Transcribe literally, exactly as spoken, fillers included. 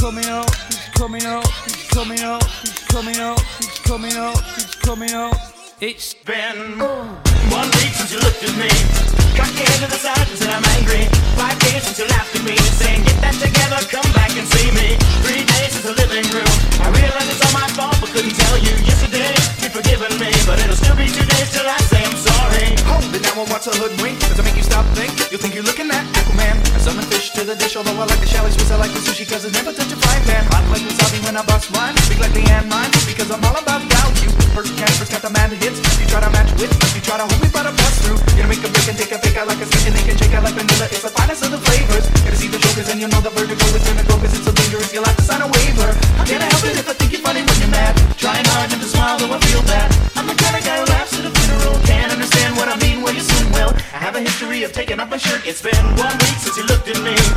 coming up, he's coming up, he's coming up, he's coming up, he's coming up, he's coming up. It's been one week since you looked at me. Cock your head to the side and said I'm angry. Five days since you laughed at me, saying get that together, come back and see me. Three days since the living room. I realize it's all my fault, but couldn't tell you yesterday. You've forgiven me, but it'll still be two days till I say I'm sorry. Hold it now and watch a hoodwink. Does it make you stop think? You think you're looking at Aquaman? I summon fish to the dish, although I like the shallow Swiss, I like the sushi, cause it never touch a frying pan. Hot like wasabi when I bust rhymes. Speak like the and mine, because I'm all about value. First campers got the mad hits. You try to match with, you try to hold me, but I bust through. Gonna make a break and take a fake out like a stick and they can shake out like vanilla. It's the finest of the flavors. Gonna see the jokers and you know the vertigo is gonna go, cause it's so dangerous. You'll have to sign a waiver. How can I help it if I think you're funny when you're mad? Trying hard not to smile, though I feel bad. I'm the kind of guy who laughs at a funeral. Can't understand what I mean, well you soon will. I have a history of taking off my shirt. It's been one week since you looked at me.